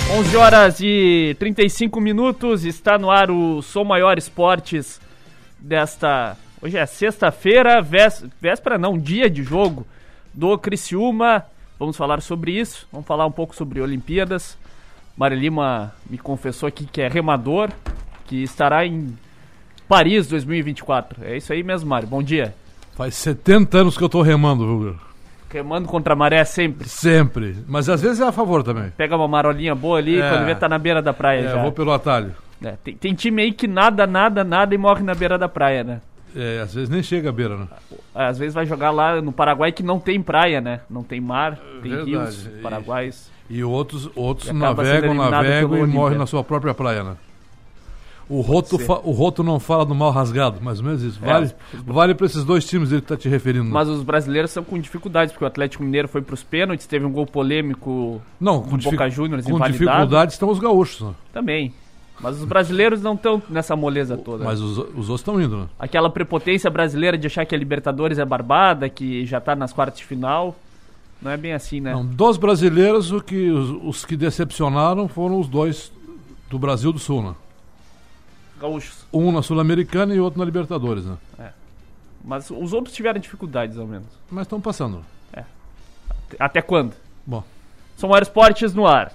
11 horas e 35 minutos, está no ar o Som Maior Esportes desta... Hoje é sexta-feira, véspera não, dia de jogo do Criciúma. Vamos falar sobre isso, vamos falar um pouco sobre Olimpíadas. Mário Lima me confessou aqui que é remador, que estará em Paris 2024. É isso aí mesmo, Mário, bom dia. Faz 70 anos que eu tô remando, viu? Remando contra a maré sempre? Sempre, mas às vezes é a favor também. Pega uma marolinha boa ali, quando vê tá na beira da praia já. Vou pelo atalho. Tem time aí que nada e morre na beira da praia, né? Às vezes nem chega à beira, né? Às vezes vai jogar lá no Paraguai que não tem praia, né? Não tem mar, tem verdade. Rios, paraguaios. E outros navegam e morrem na sua própria praia, né? O Roto não fala do mal rasgado, mais ou menos isso. Vale para esses dois times ele tá te referindo. Mas os brasileiros são com dificuldades, porque o Atlético Mineiro foi pros pênaltis, teve um gol polêmico com Boca Juniors invalidado. Com dificuldades estão os gaúchos, né? Também. Mas os brasileiros não estão nessa moleza toda. Mas os outros estão indo, né? Aquela prepotência brasileira de achar que a Libertadores é barbada, que já tá nas quartas de final. Não é bem assim, né? Não, dos brasileiros, os que decepcionaram foram os dois do Brasil do Sul, né? Gaúchos. Um na Sul-Americana e outro na Libertadores, né? Mas os outros tiveram dificuldades, ao menos. Mas estão passando. Até quando? Bom. São Maior Esportes no ar.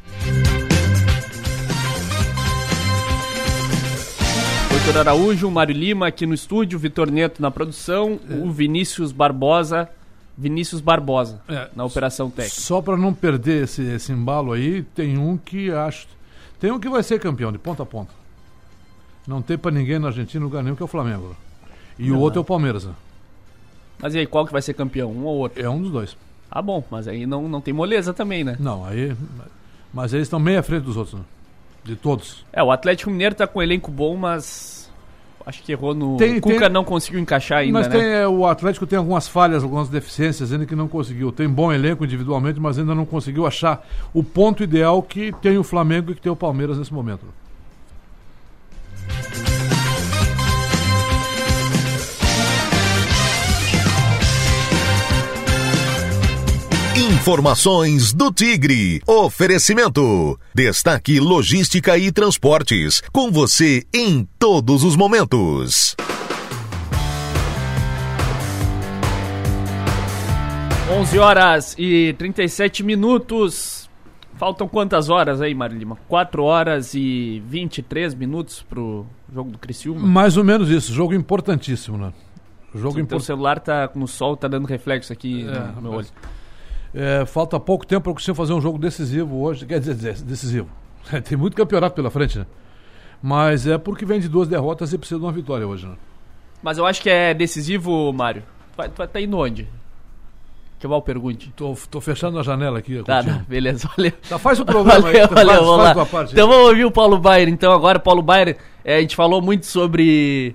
Vitor Araújo, Mário Lima aqui no estúdio, Vitor Neto na produção, o Vinícius Barbosa na operação técnica. Só para não perder esse embalo aí, tem um que vai ser campeão de ponta a ponta. Não tem para ninguém na Argentina lugar nenhum, que é o Flamengo. E o outro é o Palmeiras, né? Mas e aí, qual que vai ser campeão? Um ou outro? É um dos dois. Ah, bom, mas aí não tem moleza também, né? Não, mas eles estão meio à frente dos outros, né? De todos. O Atlético Mineiro tá com um elenco bom, mas acho que errou no... Cuca não conseguiu encaixar ainda, mas né? O Atlético tem algumas falhas, algumas deficiências ainda que não conseguiu. Tem bom elenco individualmente, mas ainda não conseguiu achar o ponto ideal que tem o Flamengo e que tem o Palmeiras nesse momento. Informações do Tigre. Oferecimento. Destaque Logística e Transportes. Com você em todos os momentos. 11 horas e 37 minutos. Faltam quantas horas aí, Mário Lima? 4 horas e 23 minutos pro jogo do Criciúma? Mais ou menos isso. Jogo importantíssimo, né? O celular tá no sol, tá dando reflexo aqui no meu olho. Falta pouco tempo para o Criciúma fazer um jogo decisivo hoje. Quer dizer, decisivo. Tem muito campeonato pela frente, né? Mas é porque vem de 2 derrotas e precisa de uma vitória hoje, né? Mas eu acho que é decisivo, Mário. Tá indo onde? Que eu mal pergunte. Tô fechando a janela aqui. Tá, beleza, valeu. Faz o programa aí. Valeu, vamos lá. Então vamos ouvir o Paulo Baier. Então agora, Paulo Baier, a gente falou muito sobre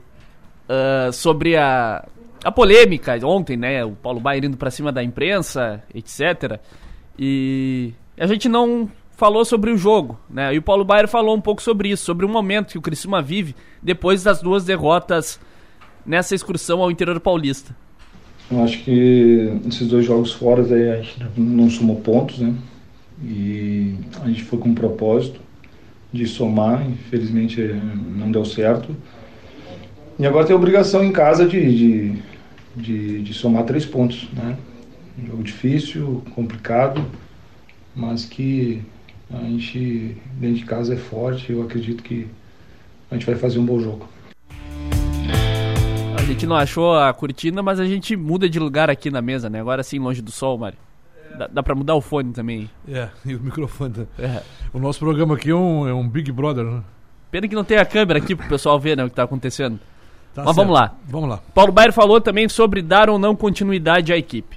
a polêmica ontem, né? O Paulo Baier indo pra cima da imprensa, etc. E a gente não falou sobre o jogo, né? E o Paulo Baier falou um pouco sobre isso, sobre o momento que o Criciúma vive depois das 2 derrotas nessa excursão ao interior paulista. Eu acho que esses 2 jogos fora aí a gente não somou pontos, né? E a gente foi com um propósito de somar, infelizmente não deu certo. E agora tem a obrigação em casa de somar 3 pontos, né? Um jogo difícil, complicado, mas que a gente dentro de casa é forte. Eu acredito que a gente vai fazer um bom jogo. A gente não achou a cortina, mas a gente muda de lugar aqui na mesa, né? Agora sim, longe do sol, Mário. Dá pra mudar o fone também. E o microfone. O nosso programa aqui é um Big Brother, né? Pena que não tem a câmera aqui pro pessoal ver, né, o que tá acontecendo. Tá Mas certo. Vamos lá. Lá. Paulo Baier falou também sobre dar ou não continuidade à equipe.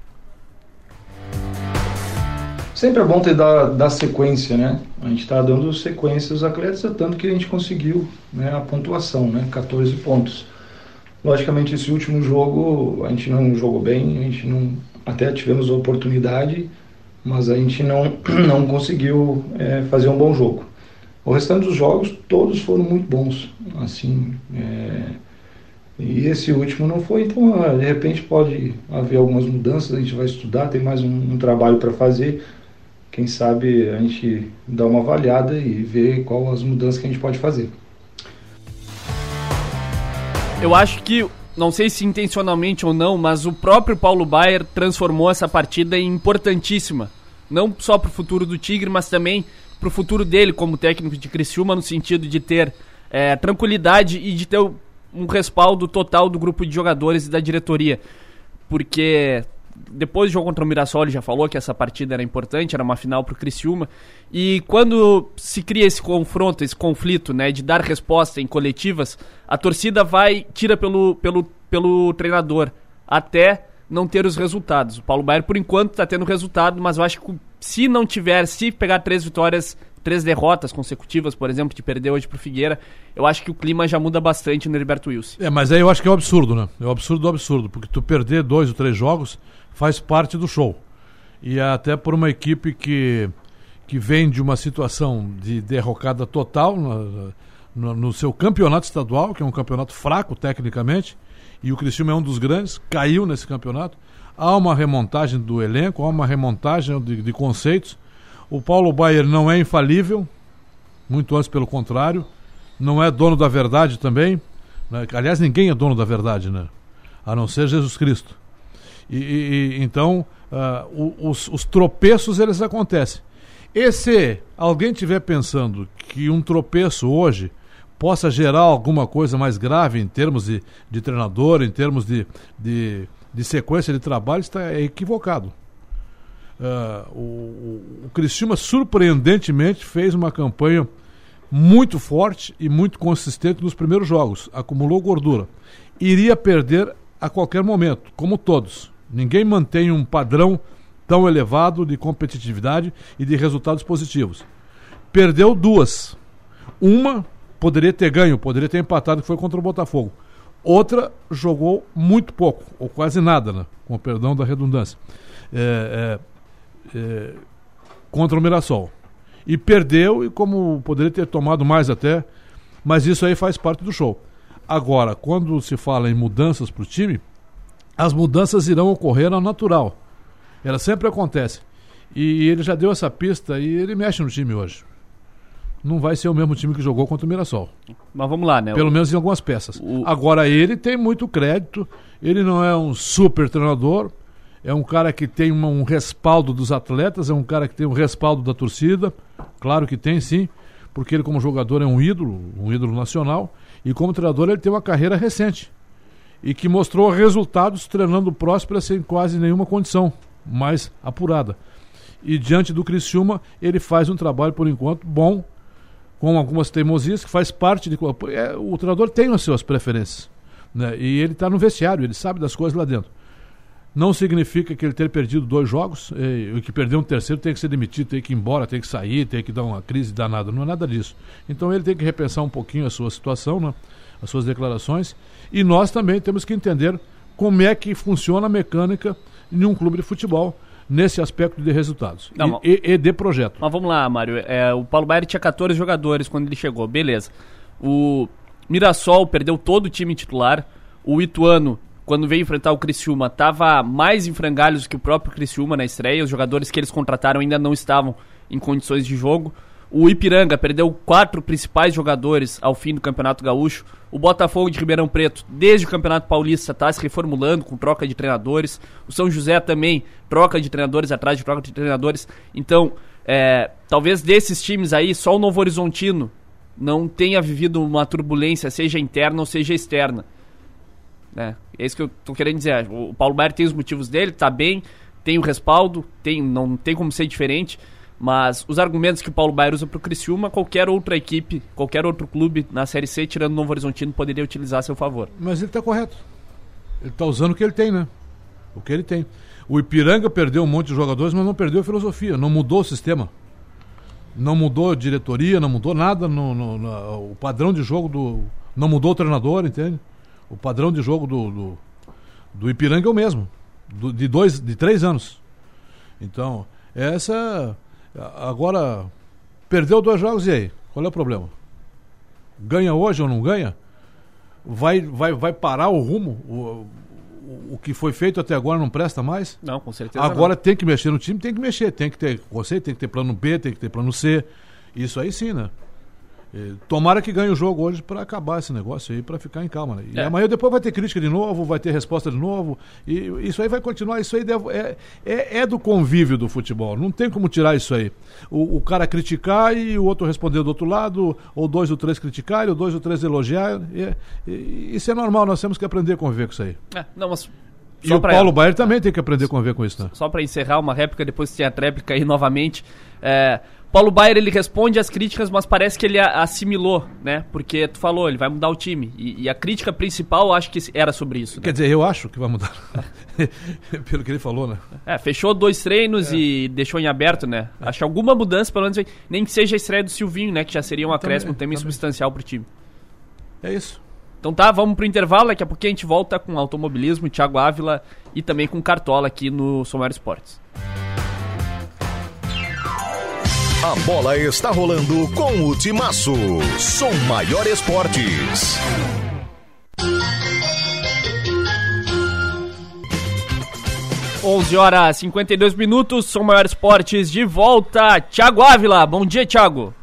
Sempre é bom dar sequência, né? A gente está dando sequência aos atletas, tanto que a gente conseguiu, né, a pontuação, né? 14 pontos. Logicamente, esse último jogo a gente não jogou bem, a gente não, até tivemos a oportunidade, mas a gente não conseguiu fazer um bom jogo. O restante dos jogos, todos foram muito bons, assim, e esse último não foi, então de repente pode haver algumas mudanças, a gente vai estudar, tem mais um trabalho para fazer, quem sabe a gente dá uma avaliada e ver qual as mudanças que a gente pode fazer. Eu acho que, não sei se intencionalmente ou não, mas o próprio Paulo Baier transformou essa partida em importantíssima. Não só para o futuro do Tigre, mas também para o futuro dele como técnico de Criciúma, no sentido de ter tranquilidade e de ter um respaldo total do grupo de jogadores e da diretoria. Porque depois do jogo contra o Mirassol, ele já falou que essa partida era importante, era uma final pro Criciúma, e quando se cria esse confronto, esse conflito, né, de dar resposta em coletivas, a torcida tira pelo treinador, até não ter os resultados. O Paulo Baier, por enquanto, tá tendo resultado, mas eu acho que se pegar 3 derrotas consecutivas, por exemplo, de perder hoje pro Figueira, eu acho que o clima já muda bastante no Heriberto Wilson. Mas aí eu acho que é um absurdo, né? É um absurdo do absurdo, porque tu perder 2 ou 3 jogos faz parte do show. E até por uma equipe que vem de uma situação de derrocada total no seu campeonato estadual, que é um campeonato fraco tecnicamente, e o Criciúma é um dos grandes, caiu nesse campeonato. Há uma remontagem do elenco, há uma remontagem de conceitos. O Paulo Baier não é infalível, muito antes pelo contrário, não é dono da verdade também, né? Aliás, ninguém é dono da verdade, né? A não ser Jesus Cristo. Então, os tropeços, eles acontecem. E se alguém estiver pensando que um tropeço hoje possa gerar alguma coisa mais grave em termos de treinador, em termos de sequência de trabalho, está equivocado. O Criciúma, surpreendentemente, fez uma campanha muito forte e muito consistente nos primeiros jogos. Acumulou gordura. Iria perder a qualquer momento, como todos. Ninguém mantém um padrão tão elevado de competitividade e de resultados positivos. Perdeu 2. Uma poderia ter ganho, poderia ter empatado, que foi contra o Botafogo. Outra jogou muito pouco, ou quase nada, né? Com perdão da redundância. Contra o Mirassol. E perdeu, e como poderia ter tomado mais até, mas isso aí faz parte do show. Agora, quando se fala em mudanças para o time, as mudanças irão ocorrer ao natural. Ela sempre acontece. E ele já deu essa pista e ele mexe no time hoje. Não vai ser o mesmo time que jogou contra o Mirassol. Mas vamos lá, né? Pelo menos em algumas peças. Agora, ele tem muito crédito, ele não é um super treinador, é um cara que tem um respaldo dos atletas, é um cara que tem um respaldo da torcida, claro que tem sim, porque ele como jogador é um ídolo nacional, e como treinador ele tem uma carreira recente, e que mostrou resultados treinando o Próspera sem quase nenhuma condição mais apurada. E diante do Criciúma, ele faz um trabalho, por enquanto, bom, com algumas teimosias, que faz parte de... o treinador tem as suas preferências, né? E ele está no vestiário, ele sabe das coisas lá dentro. Não significa que ele ter perdido 2 jogos, e que perder um terceiro tem que ser demitido, tem que ir embora, tem que sair, tem que dar uma crise danada. Não é nada disso. Então ele tem que repensar um pouquinho a sua situação, né? As suas declarações. E nós também temos que entender como é que funciona a mecânica em um clube de futebol, nesse aspecto de resultados e de projeto. Mas vamos lá, Mário. O Paulo Baier tinha 14 jogadores quando ele chegou, beleza. O Mirassol perdeu todo o time titular. O Ituano, quando veio enfrentar o Criciúma, estava mais em frangalhos que o próprio Criciúma na estreia. Os jogadores que eles contrataram ainda não estavam em condições de jogo. O Ipiranga perdeu 4 principais jogadores ao fim do Campeonato Gaúcho. O Botafogo de Ribeirão Preto, desde o Campeonato Paulista, está se reformulando com troca de treinadores. O São José também, troca de treinadores atrás de troca de treinadores. Então, talvez desses times aí, só o Novo Horizontino não tenha vivido uma turbulência, seja interna ou seja externa. É isso que eu tô querendo dizer. O Paulo Baier tem os motivos dele, tá bem, tem o respaldo, não tem como ser diferente. Mas os argumentos que o Paulo Baier usa pro Criciúma, qualquer outra equipe, qualquer outro clube na Série C, tirando o Novo Horizontino, poderia utilizar a seu favor. Mas ele tá correto. Ele tá usando o que ele tem, né? O que ele tem. O Ipiranga perdeu um monte de jogadores, mas não perdeu a filosofia, não mudou o sistema. Não mudou a diretoria, não mudou nada. O padrão de jogo não mudou o treinador, entende? O padrão de jogo do Ipiranga é o mesmo. De 3 anos. Então, agora, perdeu 2 jogos, e aí? Qual é o problema? Ganha hoje ou não ganha? Vai parar o rumo? o que foi feito até agora não presta mais? Não, com certeza Agora não. tem que mexer no time, tem que mexer, tem que ter conceito, tem que ter plano B, tem que ter plano C. Isso aí sim, né? Tomara que ganhe o jogo hoje para acabar esse negócio aí, para ficar em calma, né? E amanhã depois vai ter crítica de novo, vai ter resposta de novo, e isso aí vai continuar. Isso aí é do convívio do futebol, não tem como tirar isso aí. O cara criticar e o outro responder do outro lado, ou 2 ou 3 criticarem, ou 2 ou 3 elogiar, isso é normal, nós temos que aprender a conviver com isso aí. Não, mas e o Paulo Baier também tem que aprender a conviver com isso, né? Só para encerrar uma réplica, depois tem a tréplica aí novamente. Paulo Baier, ele responde às críticas, mas parece que ele assimilou, né? Porque tu falou, ele vai mudar o time. E a crítica principal, eu acho que era sobre isso. Né? Quer dizer, eu acho que vai mudar. Pelo que ele falou, né? Fechou 2 treinos e deixou em aberto, né? Acho que alguma mudança, pelo menos, nem que seja a estreia do Silvinho, né? Que já seria um acréscimo também substancial pro time. É isso. Então tá, vamos pro intervalo. Daqui a pouquinho a gente volta com automobilismo, Thiago Ávila e também com Cartola aqui no Som Maior Esportes. A bola está rolando com o Timaço. Som Maior Esportes. Onze horas 52 minutos, Som Maior Esportes de volta. Thiago Ávila, bom dia, Thiago.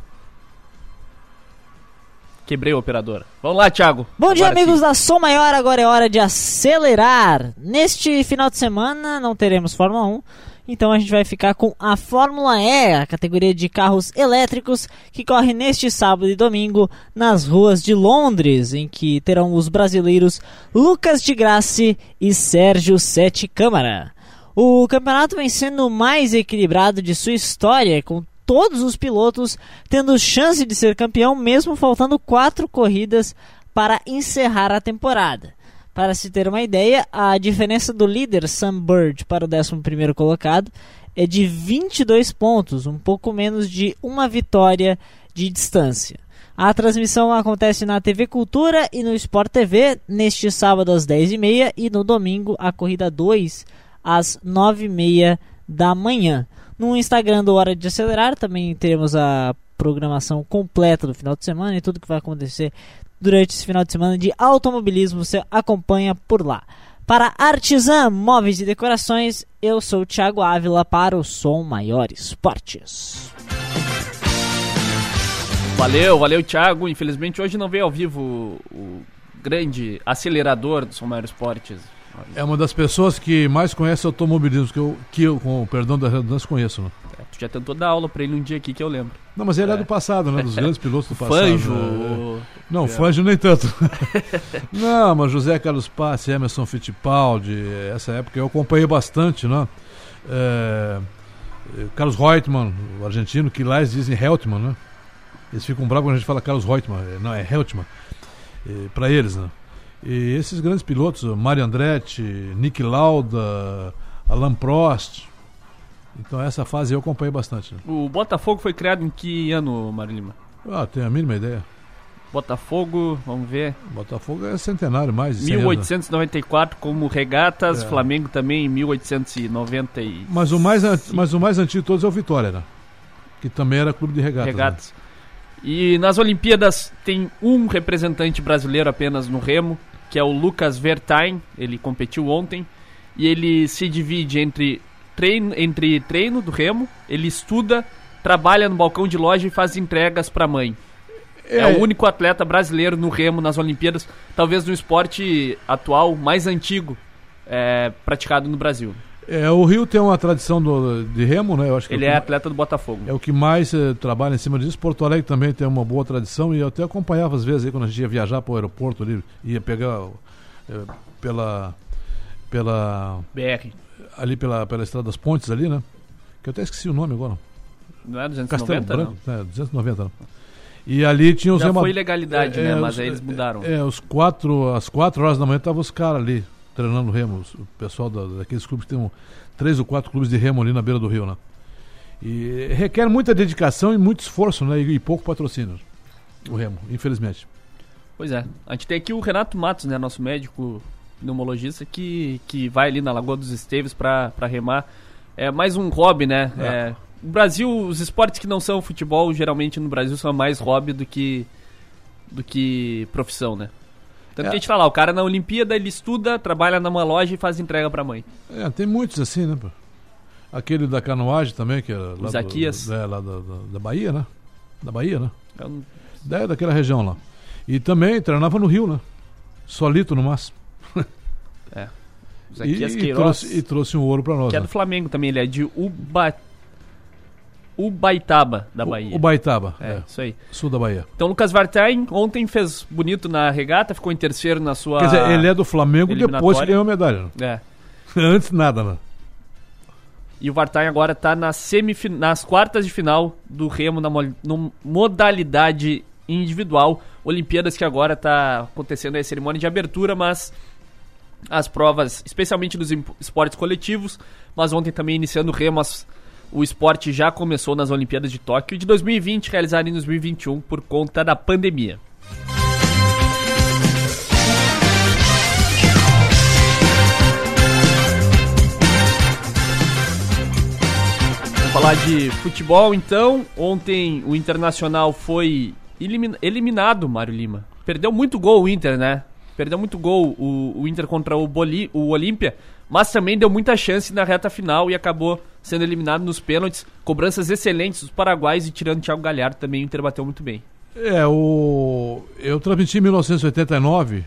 Quebrei o operador. Vamos lá, Thiago. Bom dia, Agora amigos sim. da Som Maior. Agora é hora de acelerar. Neste final de semana não teremos Fórmula 1. Então a gente vai ficar com a Fórmula E, a categoria de carros elétricos, que corre neste sábado e domingo nas ruas de Londres, em que terão os brasileiros Lucas de Grassi e Sérgio Sete Câmara. O campeonato vem sendo o mais equilibrado de sua história, com todos os pilotos tendo chance de ser campeão, mesmo faltando 4 corridas para encerrar a temporada. Para se ter uma ideia, a diferença do líder Sam Bird para o 11º colocado é de 22 pontos, um pouco menos de uma vitória de distância. A transmissão acontece na TV Cultura e no Sport TV neste sábado às 10h30 e no domingo a corrida 2 às 9h30 da manhã. No Instagram do Hora de Acelerar também teremos a programação completa do final de semana e tudo que vai acontecer durante esse final de semana de automobilismo, você acompanha por lá. Para Artisan Móveis e Decorações, eu sou o Thiago Ávila para o Som Maior Esportes. Valeu, Thiago. Infelizmente hoje não veio ao vivo o grande acelerador do Som Maior Esportes. É uma das pessoas que mais conhece automobilismo, que eu com o perdão da redundância, conheço, né? Tu já tentou dar aula pra ele um dia aqui que eu lembro. Não, mas ele é do passado, né? Dos grandes pilotos do passado. Fanjo. Né? Não, Fanjo nem tanto. Não, mas José Carlos Passe, Emerson Fittipaldi, essa época eu acompanhei bastante, né? Carlos Reutemann, o argentino, que lá eles dizem Heltmann, né? Eles ficam bravos quando a gente fala Carlos Reutemann. Não, é Heltmann. Pra eles, né? E esses grandes pilotos, Mario Andretti, Niki Lauda, Alain Prost. Então essa fase eu acompanhei bastante. Né? O Botafogo foi criado em que ano, Mário Lima? Tenho a mínima ideia. Botafogo, vamos ver. Botafogo é centenário, mais de 1894 como Regatas, Flamengo também em 1895. Mas o mais antigo de todos é o Vitória, né? Que também era clube de regatas. Né? E nas Olimpíadas tem um representante brasileiro apenas no remo, que é o Lucas Vertain. Ele competiu ontem e ele se divide entre treino do remo, ele estuda, trabalha no balcão de loja e faz entregas para a mãe. É o único atleta brasileiro no remo nas Olimpíadas, talvez no esporte atual mais antigo praticado no Brasil. O Rio tem uma tradição de remo, né? Eu acho que ele é atleta do Botafogo. É o que mais trabalha em cima disso. Porto Alegre também tem uma boa tradição e eu até acompanhava às vezes aí, quando a gente ia viajar para o aeroporto ali, ia pegar pela BR. Ali pela Estrada das Pontes ali, né? Que eu até esqueci o nome agora. Não é 290, Castelo Branco, não? 290, não. E ali tinha os... Já foi ilegalidade, né? Mas aí eles mudaram. Às 4 horas da manhã estavam os caras ali, treinando remo. O pessoal daqueles clubes que tem 3 ou 4 clubes de remo ali na beira do rio, né? E requer muita dedicação e muito esforço, né? E pouco patrocínio, o remo, infelizmente. Pois é. A gente tem aqui o Renato Matos, né? Nosso médico pneumologista que vai ali na Lagoa dos Esteves pra remar. É mais um hobby, né? No Brasil, os esportes que não são futebol, geralmente no Brasil são mais hobby do que profissão, né? Tanto que a gente fala, o cara na Olimpíada, ele estuda, trabalha numa loja e faz entrega pra mãe. Tem muitos assim, né? Aquele da canoagem também, que era lá, Isaquias. lá da Bahia, né? Da Bahia, né? Daquela região lá. E também treinava no Rio, né? Solito no máximo. Isaquias Queiroz. E trouxe um ouro pra nós. Que é do Flamengo também, ele é de Ubaitaba, da Bahia. Ubaitaba, isso aí. Sul da Bahia. Então, Lucas Vartain ontem fez bonito na regata, ficou em terceiro na sua. Quer dizer, ele é do Flamengo depois que ganhou a medalha. É. Antes nada, né? E o Vartain agora está nas quartas de final do remo na modalidade individual. Olimpíadas que agora está acontecendo a cerimônia de abertura, mas as provas, especialmente dos esportes coletivos, mas ontem também iniciando o remo, o esporte já começou nas Olimpíadas de Tóquio de 2020, realizado em 2021 por conta da pandemia. Falar de futebol, então. Ontem o Internacional foi eliminado, Mário Lima. Perdeu muito gol o Inter, né? Perdeu muito gol o Inter contra o Olímpia, mas também deu muita chance na reta final e acabou sendo eliminado nos pênaltis. Cobranças excelentes dos paraguaios e tirando o Thiago Galhardo também o Inter bateu muito bem. Eu transmiti em 1989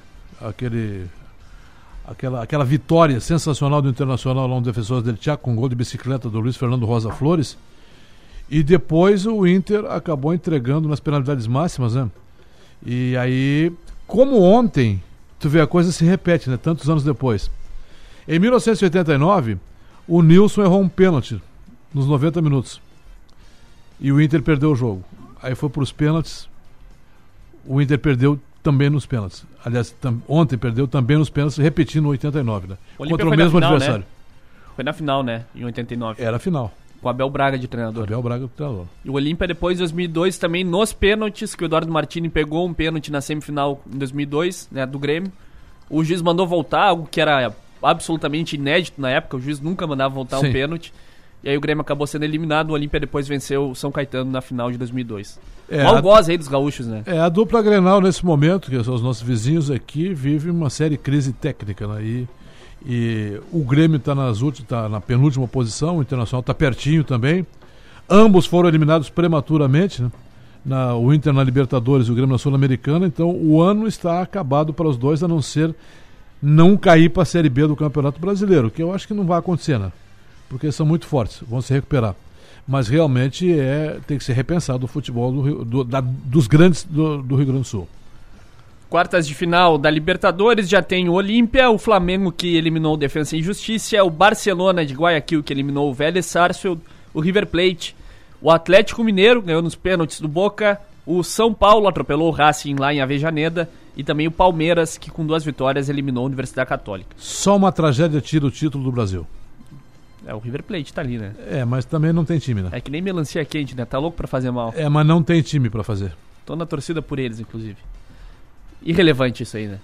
aquela vitória sensacional do Internacional lá no Defensores del Chaco, com um gol de bicicleta do Luiz Fernando Rosa Flores, e depois o Inter acabou entregando nas penalidades máximas, né? E aí, como ontem, tu vê, a coisa se repete, né? Tantos anos depois. Em 1989, o Nilson errou um pênalti nos 90 minutos e o Inter perdeu o jogo. Aí foi para os pênaltis, o Inter perdeu também nos pênaltis. Aliás, ontem perdeu também nos pênaltis, repetindo no 89, né? Contra o mesmo final, adversário. Né? Foi na final, né? Em 89. Era a final. Com o Abel Braga de treinador. Abel Braga de treinador. E o Olímpia depois, em 2002, também nos pênaltis, que o Eduardo Martini pegou um pênalti na semifinal em 2002, né, do Grêmio. O juiz mandou voltar, algo que era absolutamente inédito na época. O juiz nunca mandava voltar um pênalti. E aí o Grêmio acabou sendo eliminado. O Olímpia depois venceu o São Caetano na final de 2002. Algoz aí dos gaúchos, né? A dupla Grenal nesse momento, que são os nossos vizinhos aqui, vive uma séria crise técnica, né? E o Grêmio está na penúltima posição, o Internacional está pertinho também. Ambos foram eliminados prematuramente, né? O Inter na Libertadores e o Grêmio na Sul-Americana. Então o ano está acabado para os dois, a não ser não cair para a Série B do Campeonato Brasileiro, que eu acho que não vai acontecer, né? Porque são muito fortes, vão se recuperar. Mas realmente tem que ser repensado o futebol dos grandes do Rio Grande do Sul. Quartas de final da Libertadores, já tem o Olímpia, o Flamengo que eliminou o Defensa e Justiça, o Barcelona de Guayaquil que eliminou o Vélez Sarsfield, o River Plate, o Atlético Mineiro ganhou nos pênaltis do Boca, o São Paulo atropelou o Racing lá em Avejaneda e também o Palmeiras que com 2 vitórias eliminou a Universidade Católica. Só uma tragédia tira o título do Brasil. O River Plate tá ali, né? Mas também não tem time, né? É que nem melancia quente, né? Tá louco pra fazer mal. Mas não tem time pra fazer. Tô na torcida por eles, inclusive. Irrelevante isso aí, né?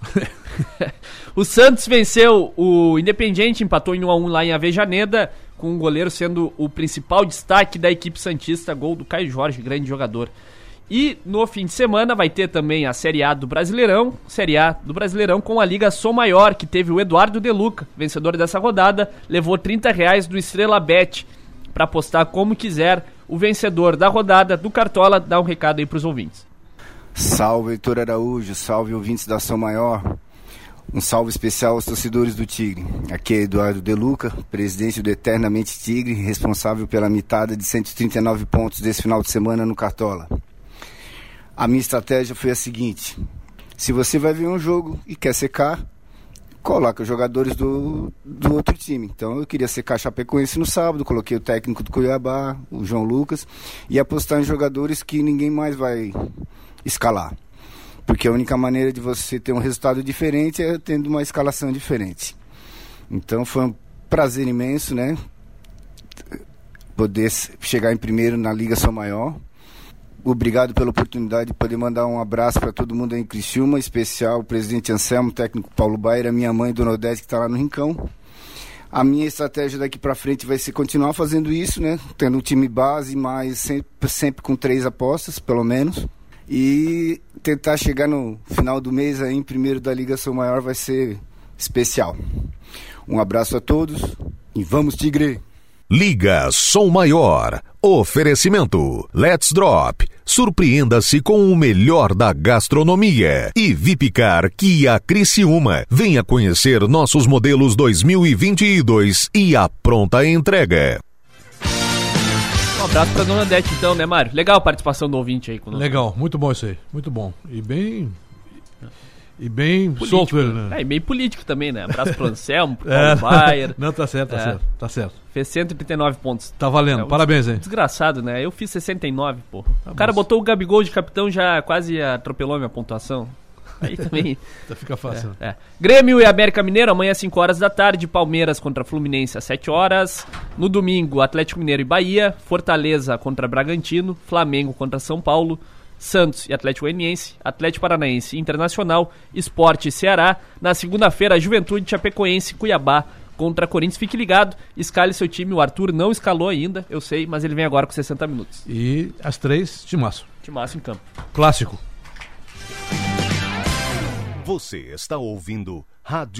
O Santos venceu o Independiente, empatou em 1-1 lá em Avejaneda, com o goleiro sendo o principal destaque da equipe santista, gol do Caio Jorge, grande jogador. E no fim de semana vai ter também a Série A do Brasileirão, com a Liga Som Maior, que teve o Eduardo De Luca, vencedor dessa rodada, levou R$30 do Estrela Bet para apostar como quiser. O vencedor da rodada do Cartola dá um recado aí pros ouvintes. Salve Heitor Araújo, salve ouvintes da Som Maior. Um salve especial aos torcedores do Tigre. Aqui é Eduardo De Luca, presidente do Eternamente Tigre, responsável pela mitada de 139 pontos desse final de semana no Cartola. A minha estratégia foi a seguinte: se você vai ver um jogo e quer secar, coloca os jogadores do outro time. Então eu queria secar a Chapecoense no sábado, coloquei o técnico do Cuiabá, o João Lucas, e apostar em jogadores que ninguém mais vai escalar. Porque a única maneira de você ter um resultado diferente é tendo uma escalação diferente. Então foi um prazer imenso, né? Poder chegar em primeiro na Liga Som Maior. Obrigado pela oportunidade de poder mandar um abraço para todo mundo aí em Criciúma, em especial o presidente Anselmo, o técnico Paulo Baier, a minha mãe, Dona Odete, que está lá no Rincão. A minha estratégia daqui para frente vai ser continuar fazendo isso, né? Tendo um time base, mas sempre com 3 apostas, pelo menos. E tentar chegar no final do mês aí em primeiro da Liga Sou Maior vai ser especial. Um abraço a todos e vamos, Tigre! Liga Som Maior. Oferecimento Let's Drop. Surpreenda-se com o melhor da gastronomia. E Vipcar Kia Criciúma. Venha conhecer nossos modelos 2022 e a pronta entrega. Um abraço pra Dona Odete então, né, Mário? Legal a participação do ouvinte aí conosco. Legal, muito bom isso aí, muito bom. E bem político, solto ele, né? E bem político também, né? Abraço pro Anselmo, pro Paulo Baier. Não, tá certo. Fez 139 pontos. Tá valendo, parabéns, hein? Desgraçado, né? Eu fiz 69, pô. O cara botou o Gabigol de capitão, já quase atropelou minha pontuação. Aí também... Fica fácil. Grêmio e América Mineiro, amanhã às 5 horas da tarde. Palmeiras contra Fluminense às 7 horas. No domingo, Atlético Mineiro e Bahia. Fortaleza contra Bragantino. Flamengo contra São Paulo. Santos e Atlético Goianiense, Atlético Paranaense e Internacional, Sport e Ceará. Na segunda-feira, Juventude, Chapecoense, Cuiabá contra Corinthians. Fique ligado, escale seu time. O Arthur não escalou ainda, eu sei, mas ele vem agora com 60 minutos. E às 3, timaço. Timaço em campo. Clássico. Você está ouvindo Rádio